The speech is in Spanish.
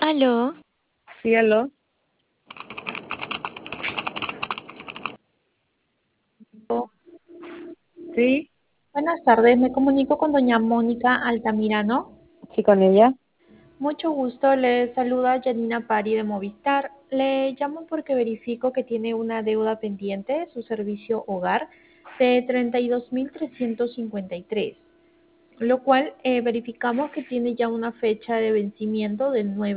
Aló, Sí, aló. Sí, Buenas tardes, me comunico con doña Mónica Altamirano. sí, con ella. Mucho gusto, le saluda Janina Pari de Movistar. Le llamo porque verifico que tiene una deuda pendiente, su servicio hogar, de 32.353, lo cual verificamos que tiene ya una fecha de vencimiento del 9